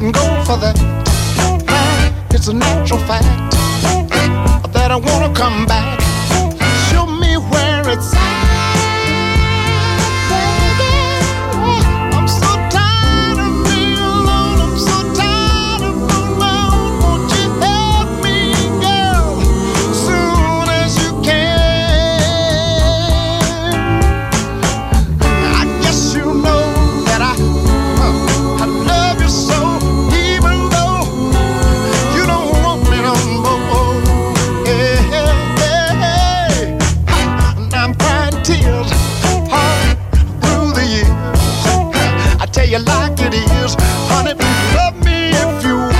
go for that. It's a natural fact that I wanna come back. Show me where it's at. Like it is, honey, love me if you will.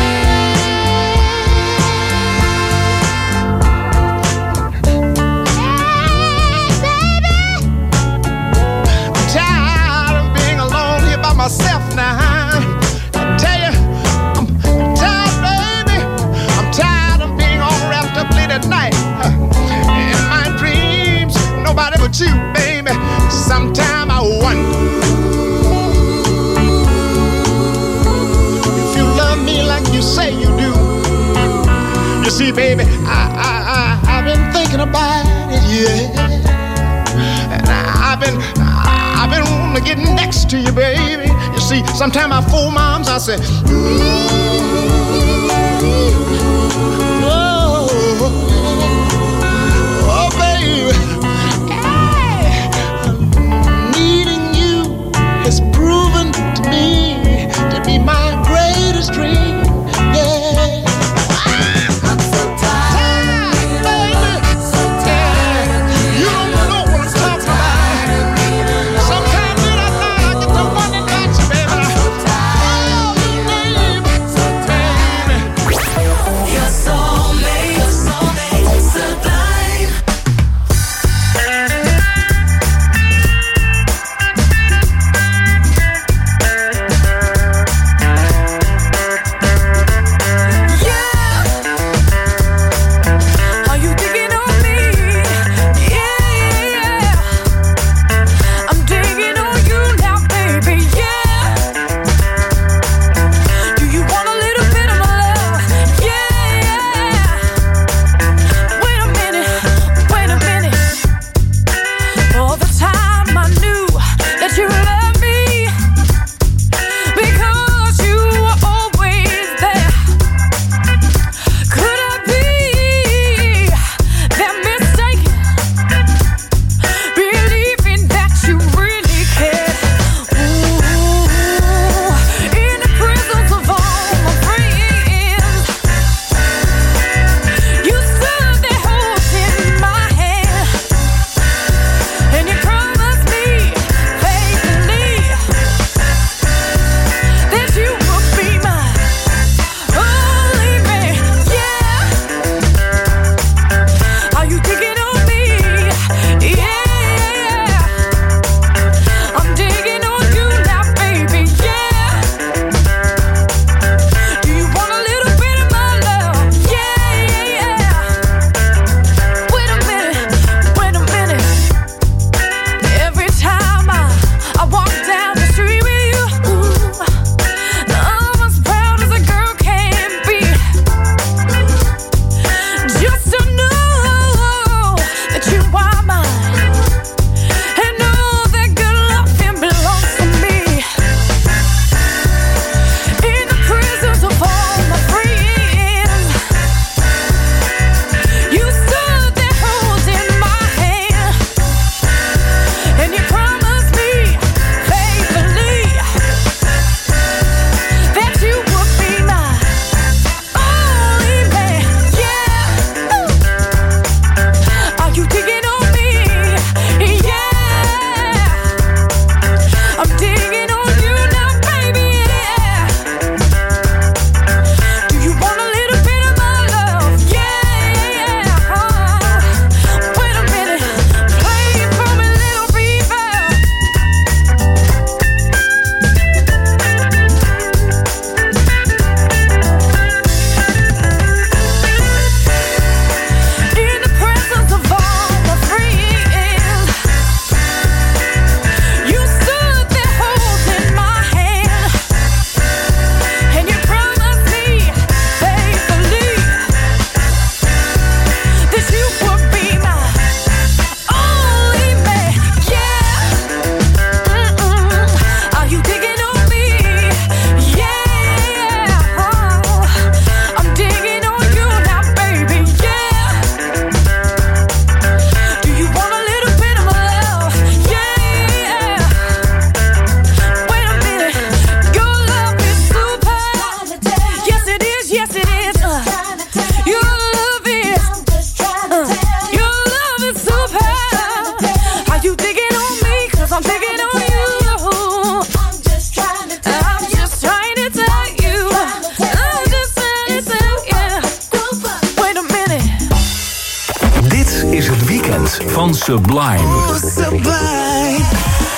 Hey, baby, I'm tired of being alone here by myself now. I tell you, I'm tired, baby. I'm tired of being all wrapped up late at night in my dreams. Nobody but you, baby. Sometime I wonder. Like you say you do. You see, baby, I've been thinking about it, yeah. And I've been wanting to get next to you, baby. You see, sometimes I fool my arms, I say, oh, baby, hey, needing you has proven to me to be my greatest dream. Your soul. Sublime. Oh, Sublime.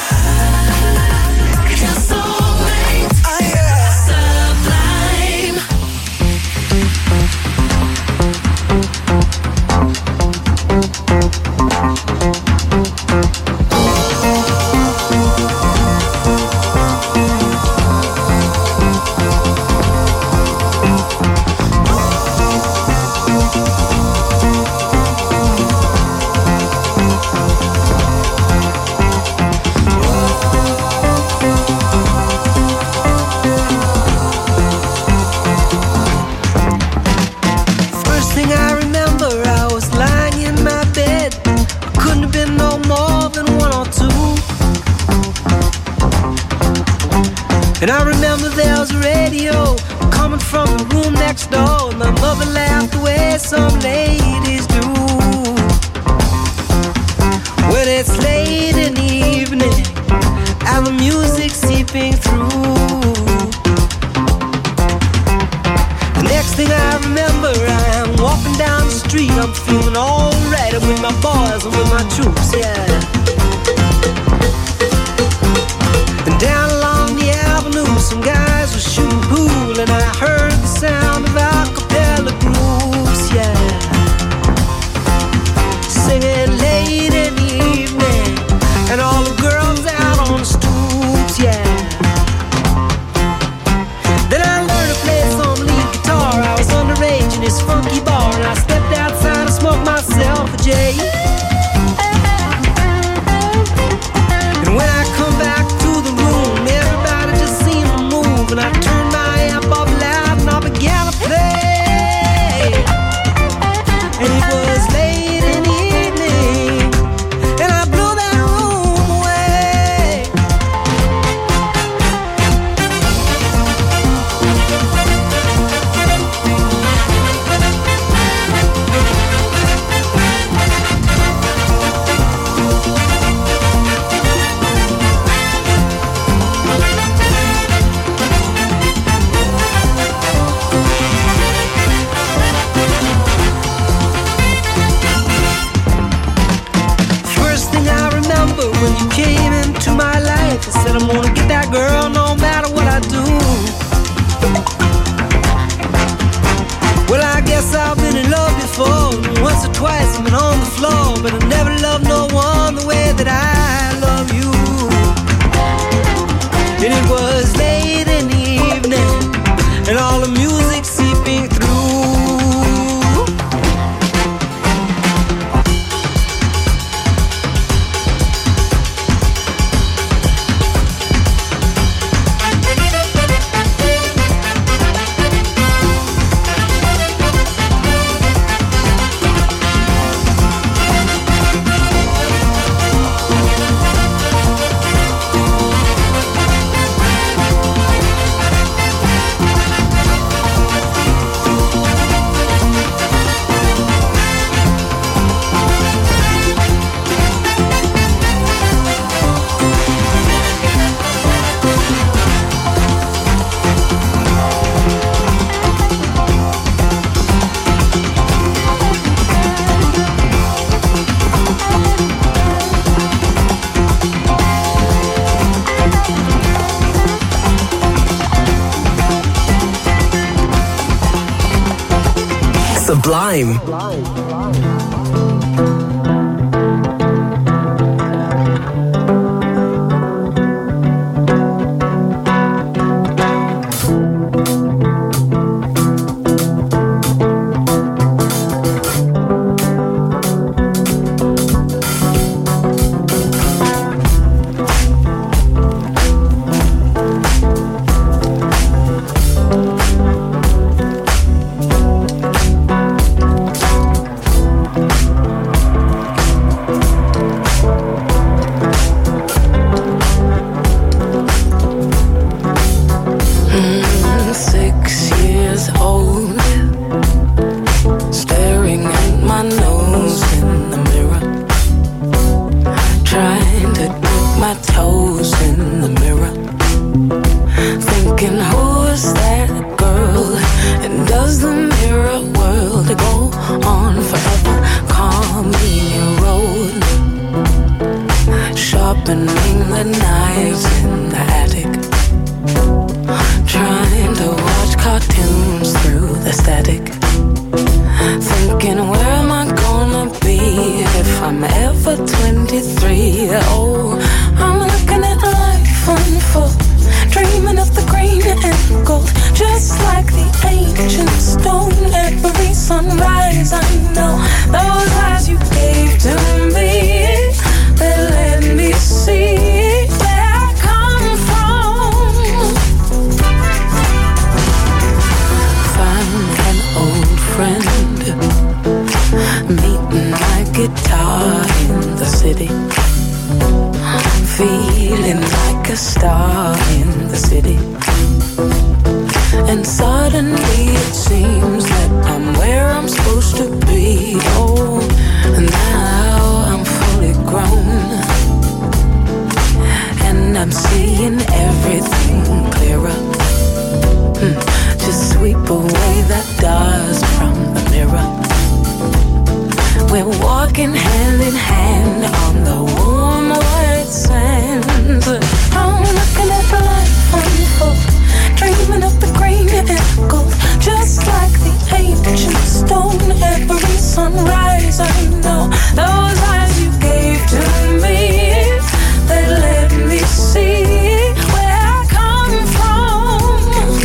And I remember there was a radio coming from the room next door, and my mother laughed the way some ladies do. When it's late in the evening and the music's seeping through, the next thing I remember, I am walking down the street. I'm feeling alright. I'm with my boys and with my troops, yeah. And down along the avenue, some guys were shooting pool, and I heard the sound of a cappella groups, yeah, singing late in the evening, and all the girls out on the stoops, yeah. Then I learned to play some lead guitar. I was underage in this funky bar, and I stepped outside and smoked myself a J. And when I come back to the room, everybody just seemed to move, and I turned my amp up loud and I began to play. And it was late in the evening, and I blew that room away. First thing I remember when you came into my life, I said I'm gonna get that girl no matter what I do. Well, I guess I've been in love before. Once or twice I've been on the floor, but I never loved no one the way that I love you. And it was late in the evening, and all the music seeping through. Sublime. on forever. Call me a road. sharpening the knives in the attic, trying to watch cartoons through the static, thinking where am I gonna be if I'm ever 23? Oh, I'm looking at life unfold, dreaming of the green and gold, just like the ancient stone. Every sunrise I know those eyes you gave to me, they let me see where I come from. Found an old friend, meeting my guitar in the city, feeling like a star in the city. And suddenly it seems that I'm where I'm supposed to be. Oh, and now I'm fully grown, and I'm seeing everything clearer. Just sweep away the dust from the mirror. We're walking hand in hand on the warm white sands. I'm looking at the life unfold, dreaming of the green and gold, just like the ancient stone. Every sunrise I know those eyes you gave to me, they let me see where I come from.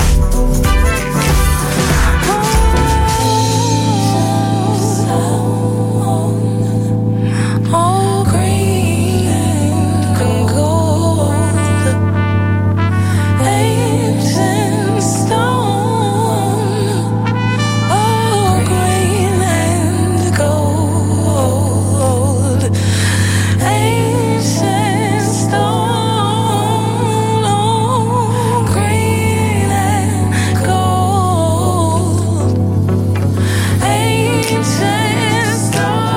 Oh, green and gold, ancient stone. Oh, green and gold, ancient stone. Oh, green and gold, ancient stone.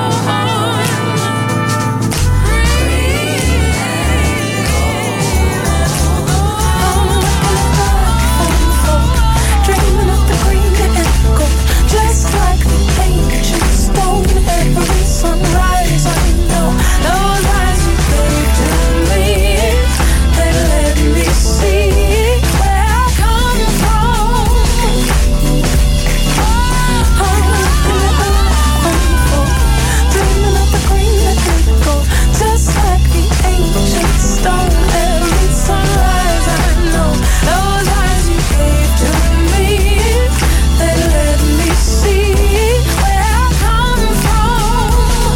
Dreaming of the green and gold, just like the ancient stone. Every sunrise I know those eyes you gave to me, they let me see where I come from. Dreaming of the green and gold, just like the ancient stone. Every sunrise I know those eyes you gave to me, they let me see where I come from.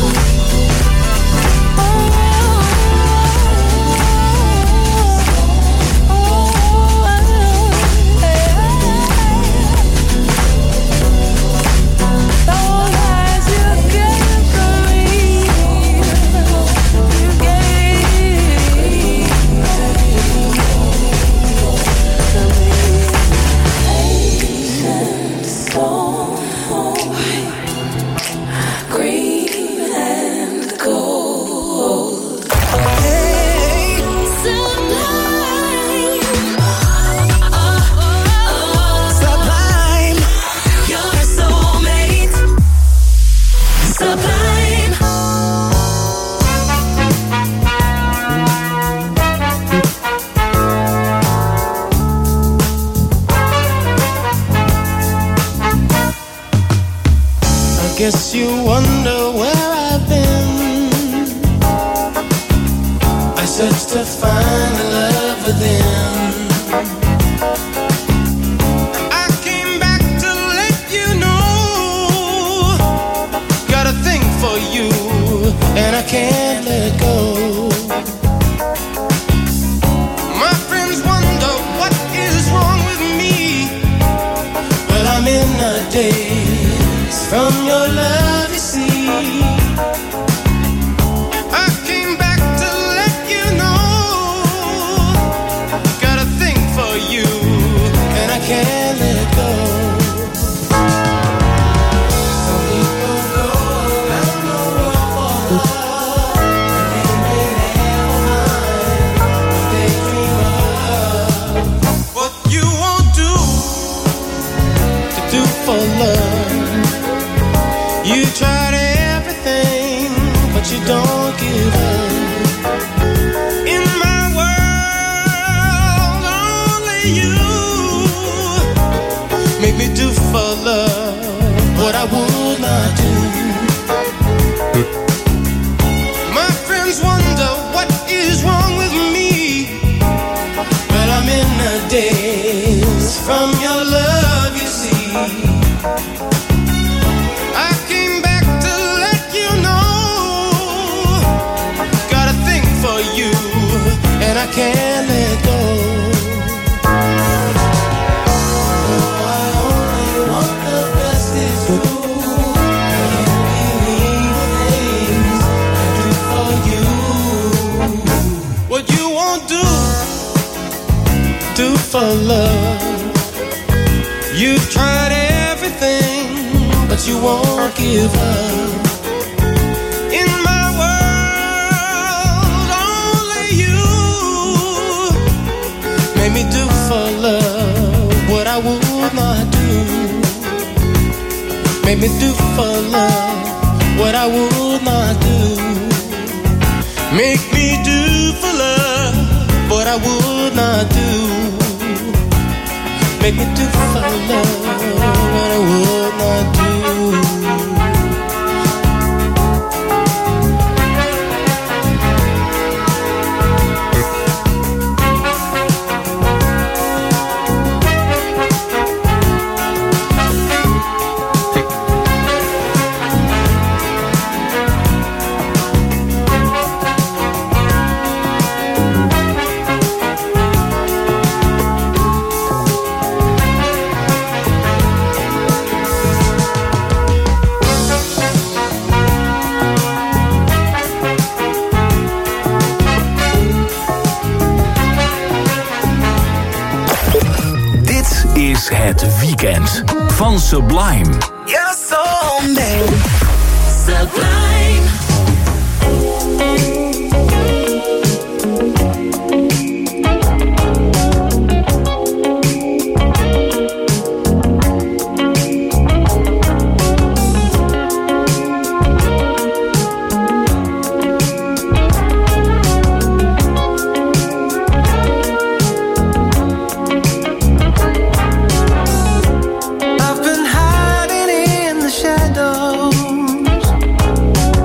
Those eyes you gave to me, you gave ancient stone, green and gold. Sublime. You're a soulmate. Sublime. I guess you wonder where I've been. I searched to find the love within. I came back to let you know, got a thing for you, and I can't let go. My friends wonder what is wrong with me. Well, I'm in a daze from your love, you see. I came back to let you know can't let go. I only want the best is true. Believe things I do for you. What you won't do for love. You've tried everything, but you won't give up. In my world, only you made me do for love what I would not do. Made me do for love what I would not do. Make me do for love what I would not do. Make me do for love what I would not do. Het weekend van Sublime. You're so made. Sublime. I've been hiding in the shadows.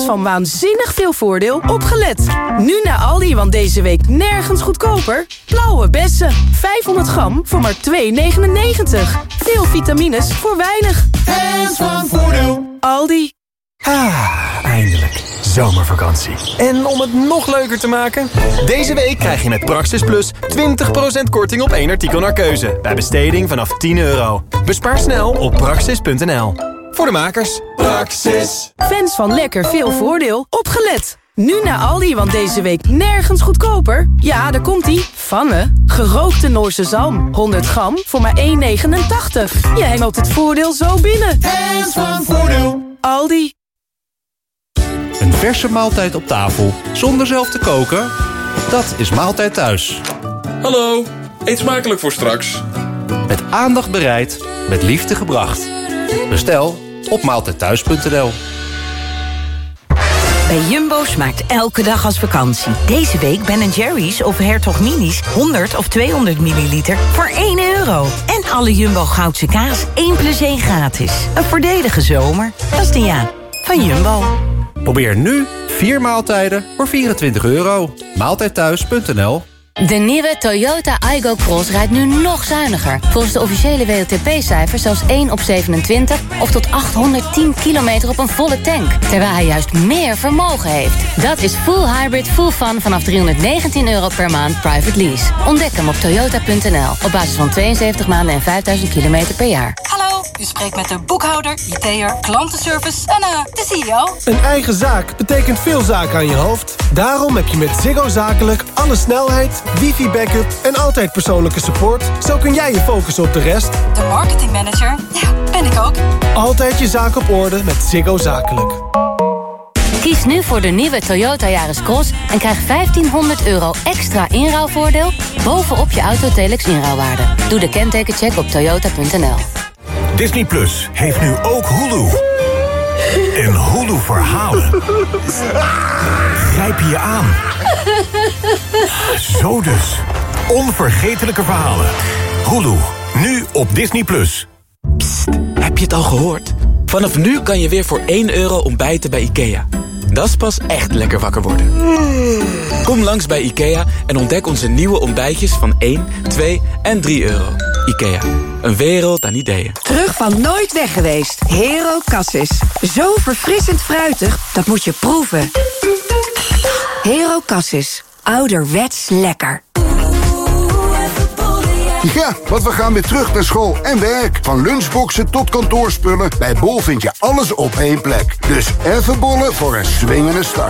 van waanzinnig veel voordeel opgelet. Nu naar Aldi, want deze week nergens goedkoper. Blauwe bessen, 500 gram voor maar €2,99. Veel vitamines voor weinig. Hands van Voordeel. Aldi. Eindelijk. Zomervakantie. En om het nog leuker te maken... Deze week krijg je met Praxis Plus 20% korting op 1 artikel naar keuze. Bij besteding vanaf €10. Bespaar snel op praxis.nl. Voor de makers. Praxis. Fans van lekker veel voordeel, opgelet. Nu naar Aldi, want deze week nergens goedkoper. Ja, daar komt-ie. Vanne. Gerookte Noorse zalm. 100 gram voor maar €1,89. Je hengelt het voordeel zo binnen. Hands van Voordeel. Aldi. Een verse maaltijd op tafel, zonder zelf te koken? Dat is Maaltijd Thuis. Hallo, eet smakelijk voor straks. Met aandacht bereid, met liefde gebracht. Bestel op maaltijdthuis.nl. Bij Jumbo smaakt elke dag als vakantie. Deze week Ben & Jerry's of Hertog Minis 100 of 200 milliliter voor €1. En alle Jumbo Goudse kaas 1+1 gratis. Een voordelige zomer. Dat is de ja van Jumbo. Probeer nu 4 maaltijden voor €24. Maaltijdthuis.nl. De nieuwe Toyota Aygo Cross rijdt nu nog zuiniger. Volgens de officiële WLTP-cijfers zelfs 1 op 27... of tot 810 kilometer op een volle tank. Terwijl hij juist meer vermogen heeft. Dat is full hybrid, full fun vanaf €319 per maand private lease. Ontdek hem op toyota.nl. Op basis van 72 maanden en 5000 kilometer per jaar. Hallo, u spreekt met de boekhouder, IT'er, klantenservice en de CEO. Een eigen zaak betekent veel zaken aan je hoofd. Daarom heb je met Ziggo Zakelijk alle snelheid, wifi-backup en altijd persoonlijke support. Zo kun jij je focussen op de rest. De marketingmanager, ja, ben ik ook. Altijd je zaak op orde met Ziggo Zakelijk. Kies nu voor de nieuwe Toyota Yaris Cross en krijg €1.500 extra inruilvoordeel bovenop je Autotelex inruilwaarde. Doe de kentekencheck op toyota.nl. Disney Plus heeft nu ook Hulu. En Hulu verhalen grijpen je aan. Zo dus. Onvergetelijke verhalen. Hulu, nu op Disney Plus. Psst, heb je het al gehoord? Vanaf nu kan je weer voor €1 ontbijten bij IKEA. Dat is pas echt lekker wakker worden. Kom langs bij IKEA en ontdek onze nieuwe ontbijtjes van 1, 2 en €3. IKEA, een wereld aan ideeën. Terug van nooit weg geweest. Hero Cassis. Zo verfrissend fruitig, dat moet je proeven. Hero Cassis. Ouderwets lekker. Ja, want we gaan weer terug naar school en werk. Van lunchboxen tot kantoorspullen. Bij Bol vind je alles op één plek. Dus even bollen voor een swingende start.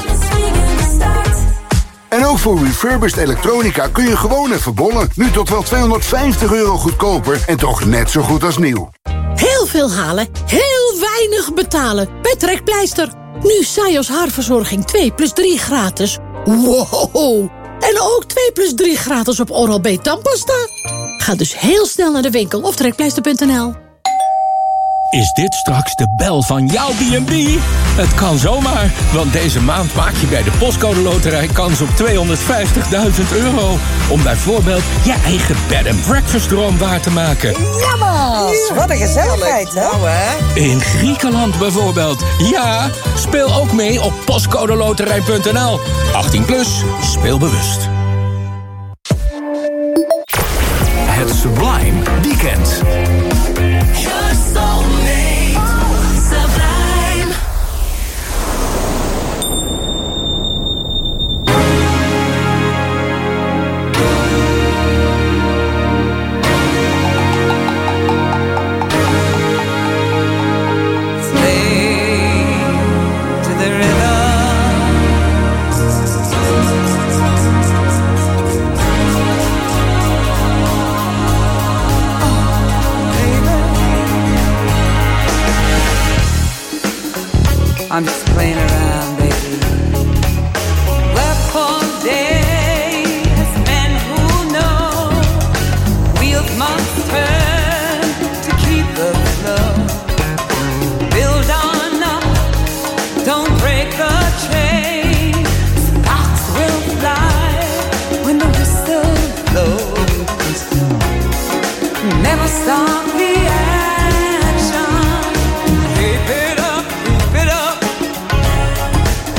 En ook voor refurbished elektronica kun je gewoon even bollen. Nu tot wel €250 goedkoper en toch net zo goed als nieuw. Heel veel halen, heel weinig betalen. Bij Trekpleister. Nu Sajos haarverzorging 2+3 gratis. Wow! En ook 2+3 gratis op Oral-B tandpasta. Ga dus heel snel naar de winkel of trekpleister.nl. Is dit straks de bel van jouw B&B? Het kan zomaar, want deze maand maak je bij de Postcode Loterij kans op €250.000. Om bijvoorbeeld je eigen bed and breakfast droom waar te maken. Jammers, wat een gezelligheid, hè? Nou, hè? In Griekenland bijvoorbeeld. Ja, speel ook mee op postcodeloterij.nl. 18 plus, speel bewust. Het Sublime Weekend. I'm just playing around, baby. Wherefore days, men who know wheels must turn to keep the flow. Build on up, don't break the chain. Sparks will fly when the whistle blows. Never stop the action. Keep it up, keep it up.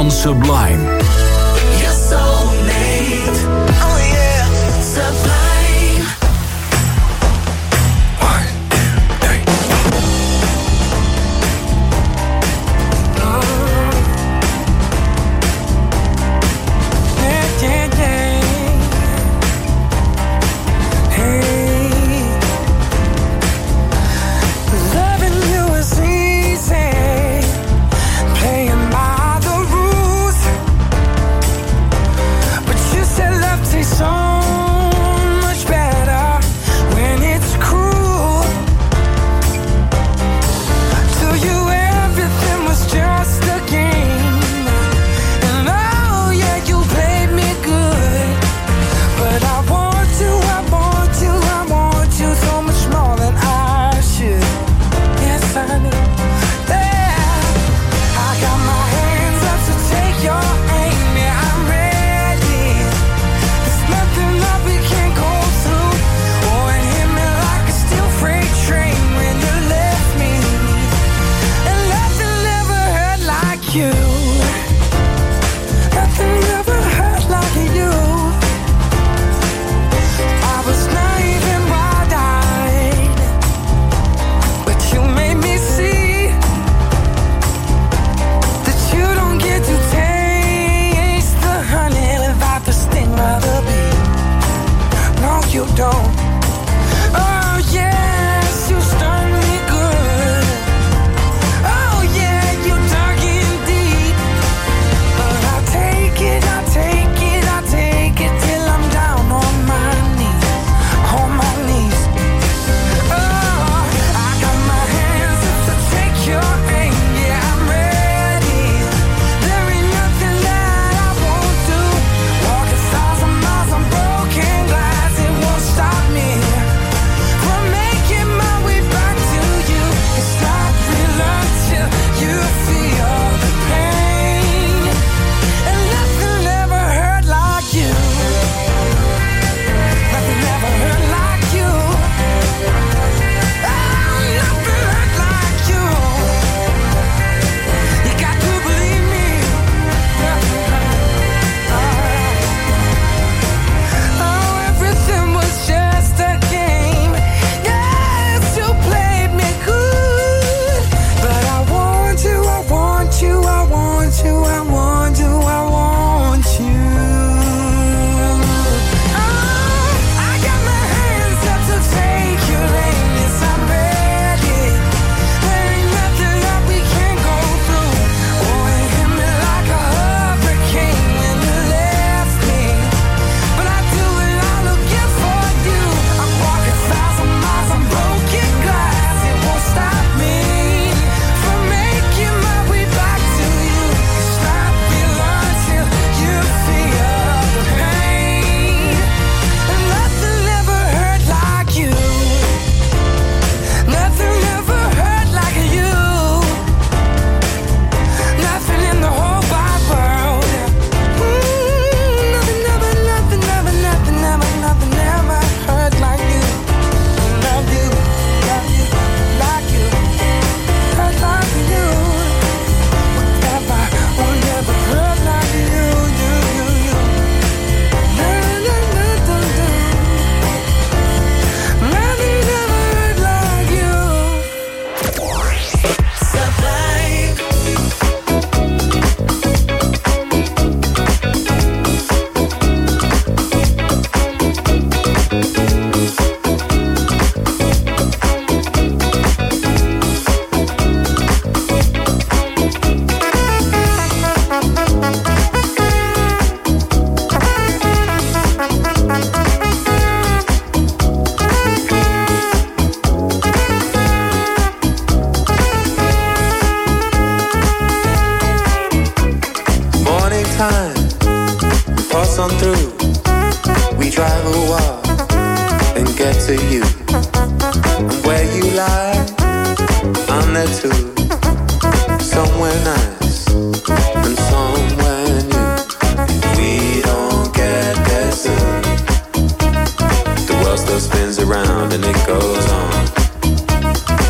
van Sublime. Your soulmate. Oh yeah. Sublime.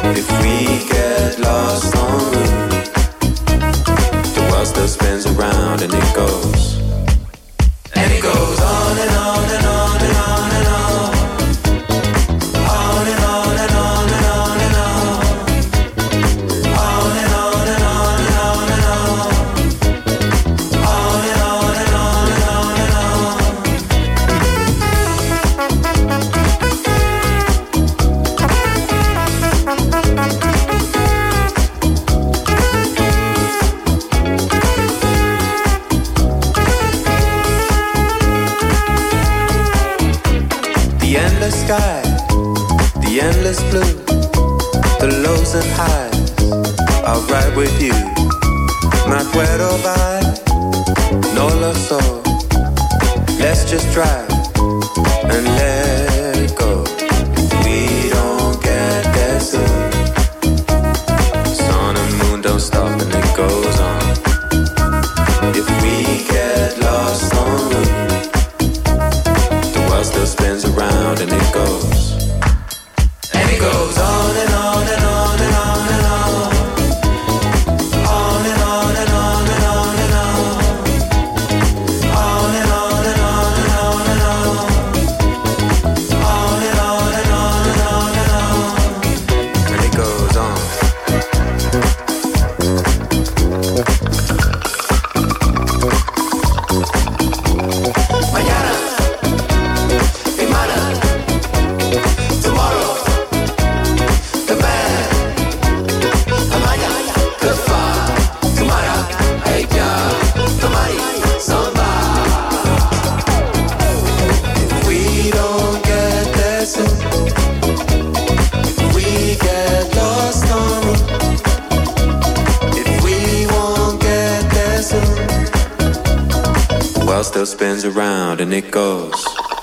spins around and it goes. And it goes on and on and on and on and on. On and on and on and on and on. On and on and on and on and on. On and on and on and on and on. The endless sky, the endless blue, the lows and highs, I'll ride with you. No puedo vai, no lo so. Let's just drive and let go. If we don't get there soon, sun and moon don't stop and it goes on. If we get lost on route, the world still spins around and it goes. And it goes on and on and on and on and on. On and on and on and on and on. On and on and on and on and on. On and on and on and on and on. And it goes on. Mañana, semana, tomorrow, the man, amaya, the far, tomorrow, hey ya, tomorrow, samba. If we don't get there soon, if we get lost on route, if we won't get there soon, the world still spins around and it goes.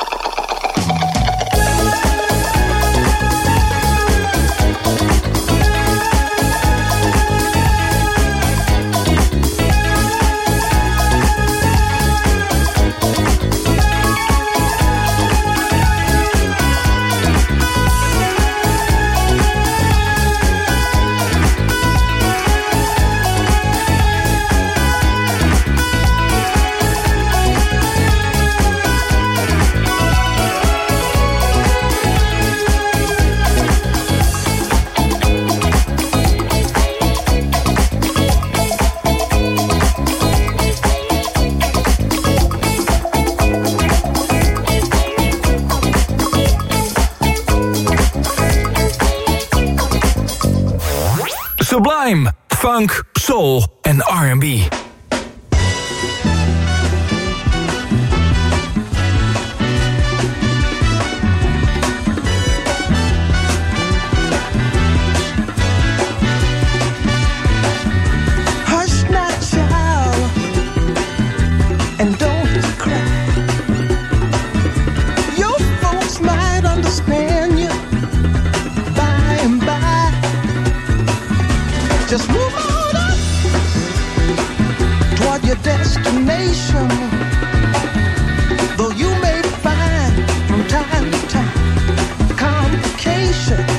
Sublime, funk, soul en R&B. Hush not, child, and don't cry. Your folks might understand you by and by. Just move on up toward your destination. Though you may find from time to time complication.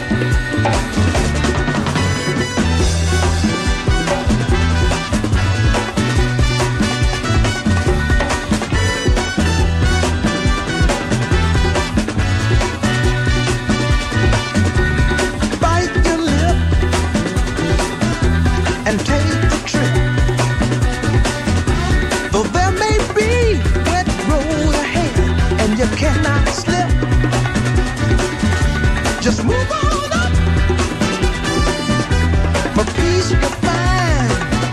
Bite your lip and take the trip. Though there may be wet road ahead and you cannot slip, just move on up. For peace you'll find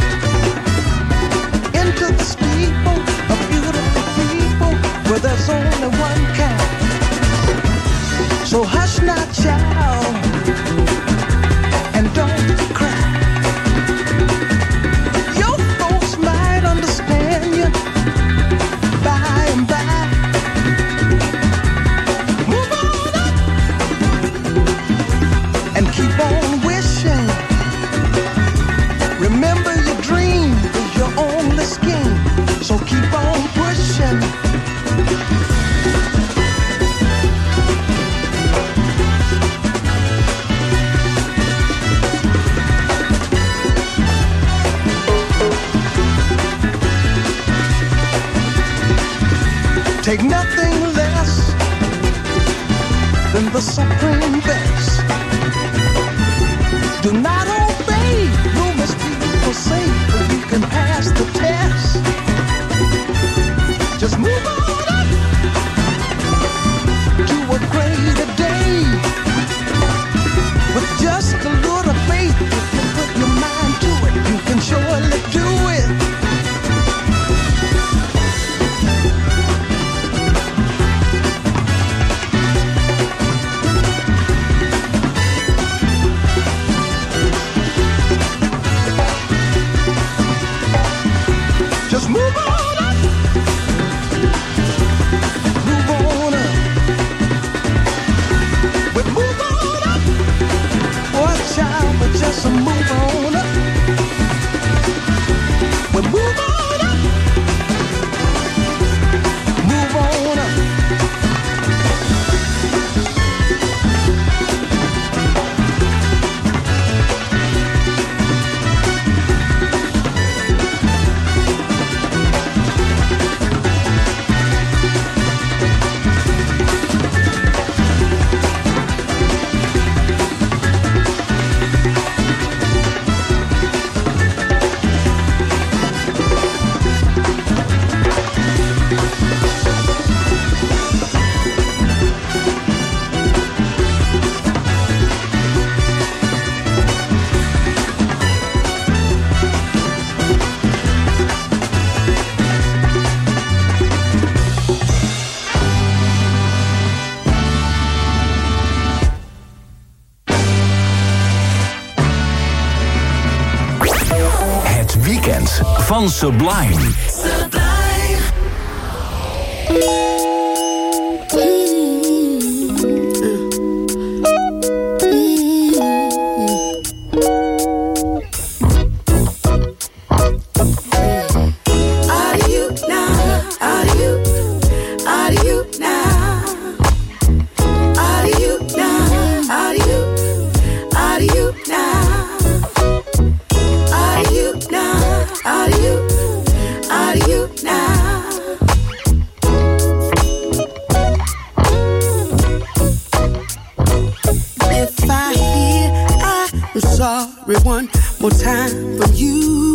into the steeple of beautiful people where there's only one kind. So hush not, child, and don't cry. Your folks might understand you by and by. Move on up and keep on wishing. Remember your dream is your only scheme. So keep on pushing. take nothing less than the supreme best. Do not obey, you must be forsake, but you can pass the test. Just move on up to a greater day. With just a little faith, if you put your mind to it, you can surely do it. Just move on up. Move on up. We move on up. Watch out, but just move on up. We move on up. Move on up. Van Sublime. One more time for you.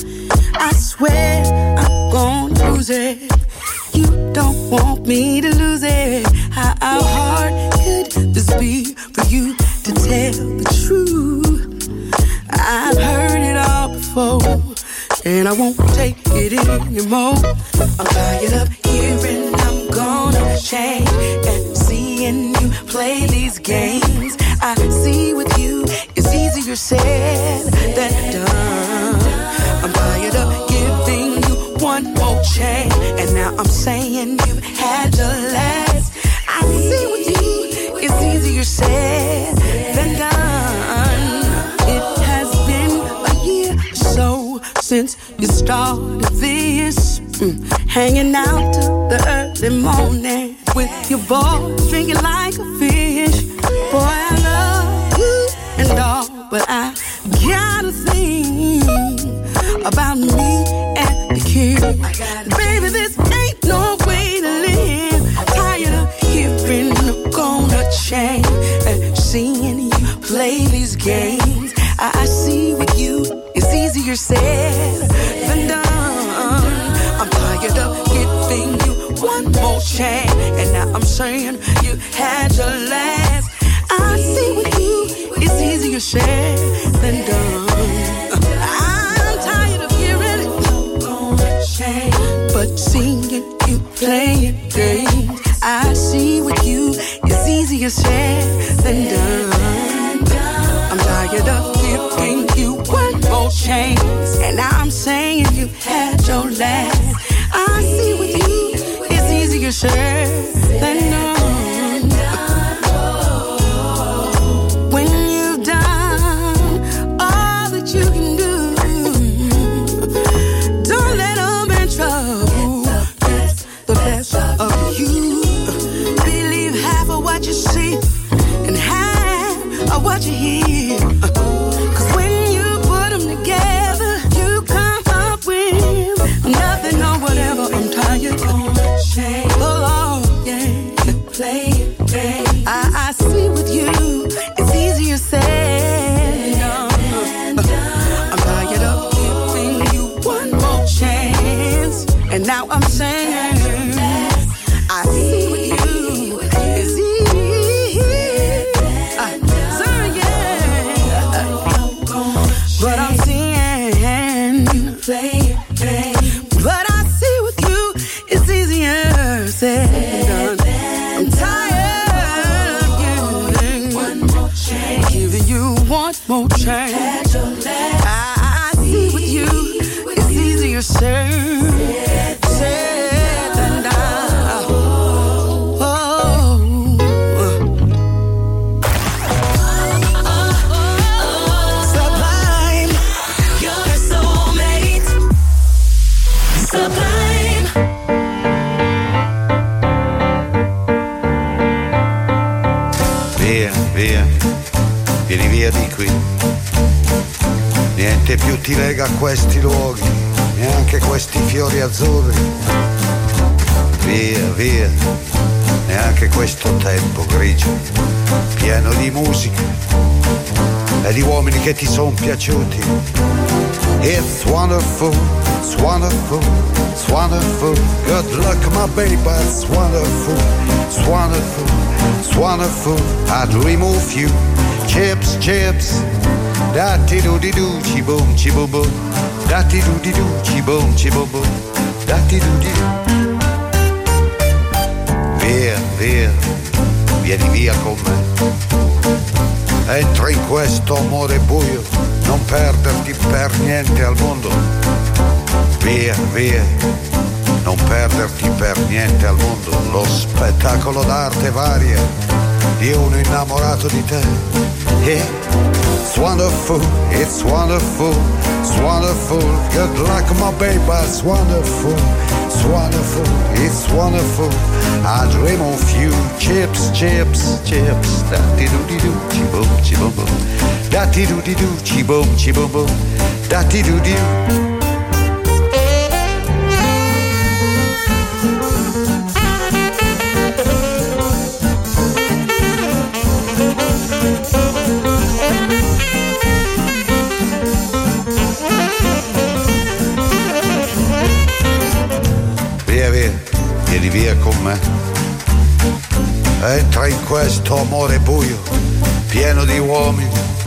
I swear I'm gonna lose it. You don't want me to lose it. How hard could this be for you to tell the truth? I've heard it all before, and I won't take it anymore. I'm tired of hearing I'm gonna change and seeing you play these games. I see with you it's easier said than done. I'm tired of giving you one more chance, and now I'm saying you've had your last. I see with you it's easier said than done. It has been a year or so since you started this, hanging out till the early morning with your boys, drinking like a fish. Boy, I love you and all, but I gotta think about me and the kids. Baby, this ain't no way to live. Tired of hearing I'm gonna change and seeing you play these games. I see with you it's easier said than done. I'm tired of giving you one more chance, and now I'm saying you had your last. I see with you it's easier said than done. I'm tired of hearing it, but seeing you playing games. I see with you it's easier said than done. I'm tired of giving you one more chance, and now I'm saying you had your last. I see with you it's easier said than done. What you hear, 'cause when you put them together, you come up with nothing or whatever. I'm tired of change. I see with you, it's easier said. I'm tired of giving you one more chance, and now I'm saying I see with you, it's easier. But I'm seeing, but I see with you, it's easier said. I'm tired of giving you one more chance. I see with you, it's easier said than done. Sublime, you're a soulmate. Sublime. Via, via, vieni via di qui. Niente più ti lega a questi luoghi, neanche questi fiori azzurri. Via, via, neanche questo tempo grigio, pieno di musica e di uomini che ti son piaciuti. It's wonderful, it's wonderful, it's wonderful. Good luck my baby, it's wonderful, it's wonderful, it's wonderful. I dream of you, chips, chips. Da-ti-do-di-do, chi-boom, chi-boom-boom. Da-ti-do-di-do, chi-boom, chi-boom-boom. Da-ti-do-di-do. Via, via, vieni via con me. Entra in questo amore buio, non perderti per niente al mondo. Via, via, non perderti per niente al mondo. Lo spettacolo d'arte varia di uno innamorato di te. It's wonderful, it's wonderful, it's wonderful. Good luck my baby, it's wonderful, it's wonderful, it's wonderful. I dream of you, chips, chips, chips. Da-ti-do-di-do, chi-boom, chi-boom-boom. Da-ti-do-di-do, chi-boom, chi-boom-boom. Da-ti-do-di-do. Via, via, vieni via con me. Entra in questo amore buio, pieno di uomini.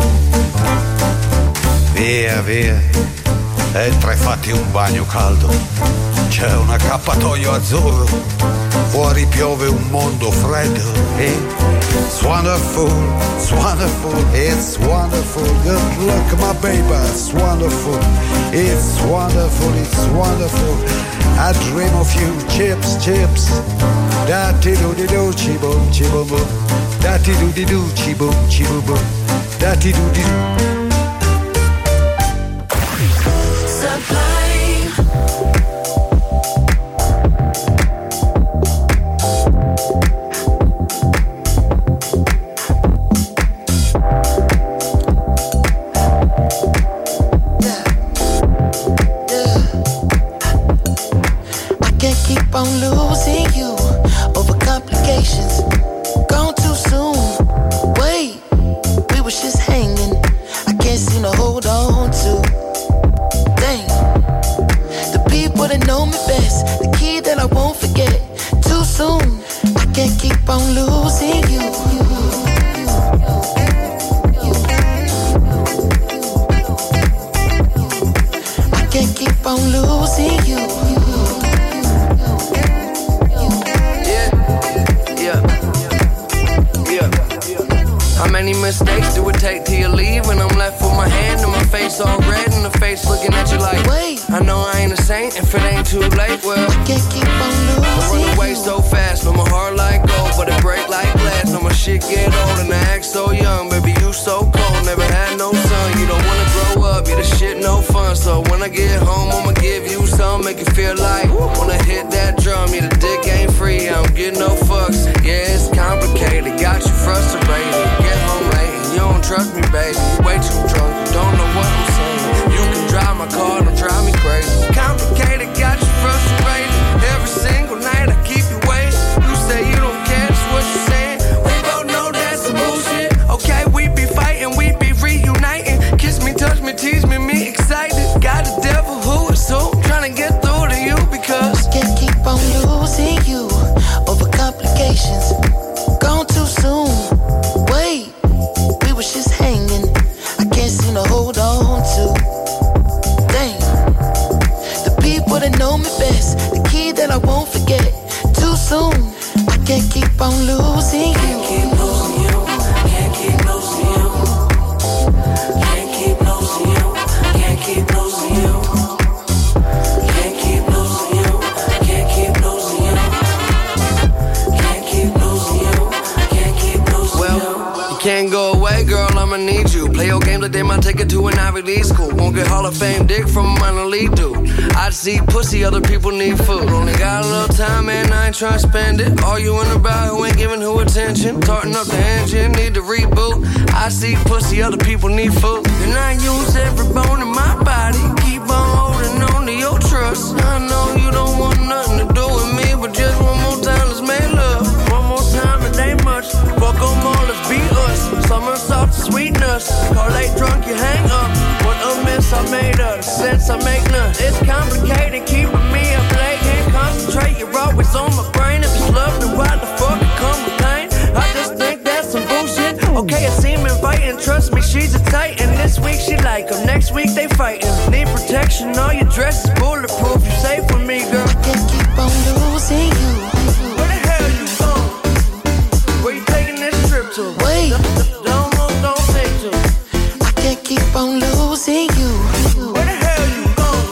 Via, via, entra e fatti un bagno caldo. C'è un accappatoio azzurro, fuori piove un mondo freddo. It's wonderful, it's wonderful, it's wonderful. Good luck my baby, it's wonderful, it's wonderful, it's wonderful. I dream of you, chips, chips. Da-ti-do-di-do, chi-boom, chi-boom-boom. Da-ti-do-di-do, chi-boom, chi-boom-boom. Da-ti-do-di-do. I'm losing you over complications. Gone too soon. Wait, we was just hanging. I can't seem to hold on to. Dang, the people that know me best, the key that I won't forget. Too soon, I can't keep on losing you. I can't keep on losing you. How many mistakes do it take till you leave? When I'm left with my hand and my face all red and the face looking at you like, wait, I know I ain't a saint if it ain't too late. Well, I can't keep on losing. I run away so fast, no my heart like gold, but it break like glass. No my shit get old and I act so young. Baby, you so cold, never had no son. You don't wanna grow up, yeah, the shit no fun. So when I get home, I'ma give you some, make you feel like wanna hit that drum. Yeah, the dick ain't free, I don't get no fucks. Yeah, it's complicated, got you frustrated. Get home late and you don't trust me, baby. You way too drunk, you don't know what I'm saying. You can drive my car, don't drive me crazy. Complicated, got you frustrated. Every single night I keep you waiting. You say you don't care, that's what you on losing you. Can't keep losing you. Can't keep losing you. Can't keep losing you. Can't keep losing you. Can't keep losing you. Can't keep losing you. Can't keep losing you. Can't keep losing you. Well, you can't go away, girl, I'ma need you. Play your game like they might take it to an Ivy League school. Won't get Hall of Fame dick from a minor league dude. I see pussy, other people need food. Only got a little time, man, I ain't tryna spend it. Arguing about who ain't giving who attention. Tarting up the engine, need to reboot. I see pussy, other people need food. And I use every bone in my body. Keep on holding on to your trust. I know you don't want nothing to do with me, but just one more time, let's make love. One more time, it ain't much. Fuck them all, let's be us. Summer soft, sweetness. Car late drunk, you hang up. What a mess I made of. Sense I make none. It's complicated, keeping me up late. Can't concentrate, you're always on my brain. If it's love, then why the fuck it come with pain? I just think that's some bullshit. Okay, I seem inviting, trust me, she's a titan. This week she like them, next week they fighting. Need protection, all your dress is bulletproof. You safe with me, girl. I can't keep on losing you. Where the hell you going? Where you taking this trip to? Wait. Don't take to. I can't keep on losing you. Where the hell you going?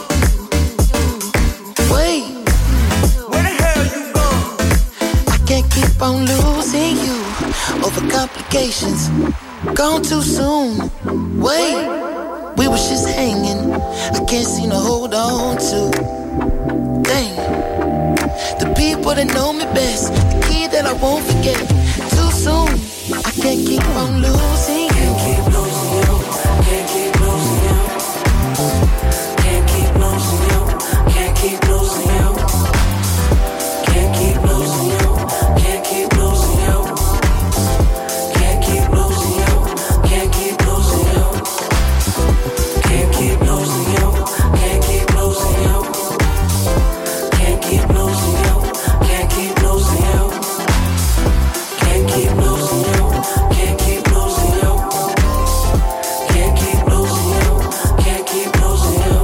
Wait. Where the hell you going? I can't keep on losing you. Over complications. Gone too soon. Wait. We was just hanging. I can't seem to hold on to. Dang. The people that know me best. The key that I won't forget. Too soon. I can't keep on losing you. Can't keep losing you. Can't keep losing you. Can't keep losing you. Can't keep losing you. Can't keep losing you. Can't keep losing you. Can't keep losing you. Can't keep losing you. Can't keep losing you. Can't keep losing you. Can't keep losing you. Can't keep losing you. Can't keep losing you. Can't keep losing you. Can't keep losing you. Can't keep losing you.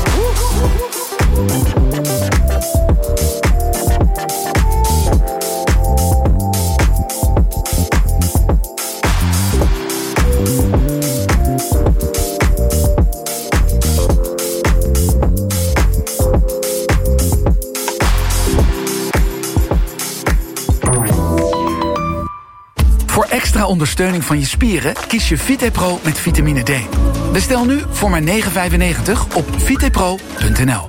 Voor extra ondersteuning van je spieren kies je VitePro met vitamine D. Bestel nu voor maar €9,95 op vitepro.nl.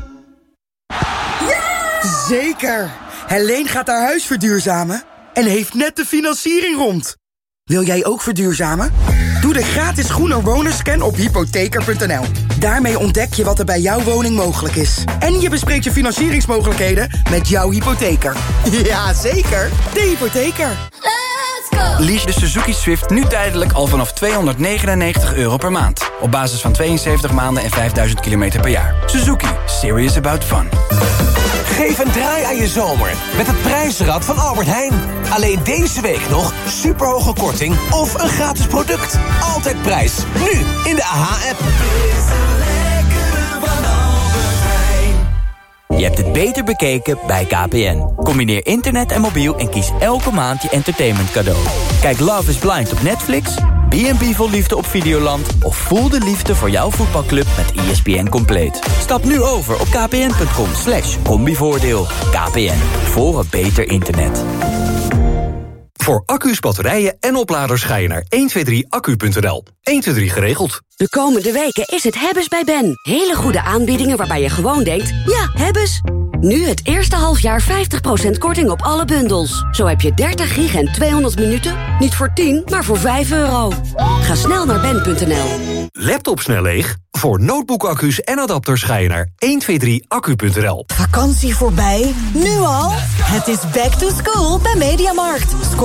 Zeker! Helene gaat haar huis verduurzamen en heeft net de financiering rond. Wil jij ook verduurzamen? Doe de gratis Groener Wonerscan op hypotheker.nl. Daarmee ontdek je wat er bij jouw woning mogelijk is. En je bespreekt je financieringsmogelijkheden met jouw hypotheker. Ja, zeker! De hypotheker. Lease de Suzuki Swift nu tijdelijk al vanaf €299 per maand. Op basis van 72 maanden en 5000 kilometer per jaar. Suzuki. Serious about fun. Geef een draai aan je zomer met het prijsrad van Albert Heijn. Alleen deze week nog superhoge korting of een gratis product. Altijd prijs. Nu in de AH-app. Je hebt het beter bekeken bij KPN. Combineer internet en mobiel en kies elke maand je entertainment cadeau. Kijk Love is Blind op Netflix, B&B vol liefde op Videoland of voel de liefde voor jouw voetbalclub met ESPN Compleet. Stap nu over op kpn.com/combivoordeel. KPN, voor een beter internet. Voor accu's, batterijen en opladers ga je naar 123accu.nl. 123 geregeld. De komende weken is het Hebbes bij Ben. Hele goede aanbiedingen waarbij je gewoon denkt, ja, Hebbes. Nu het eerste halfjaar 50% korting op alle bundels. Zo heb je 30 gig en 200 minuten. Niet voor 10, maar voor €5. Ga snel naar ben.nl. Laptop snel leeg? Voor notebookaccu's en adapters ga je naar 123accu.nl. Vakantie voorbij? Nu al? Het is back to school bij Mediamarkt.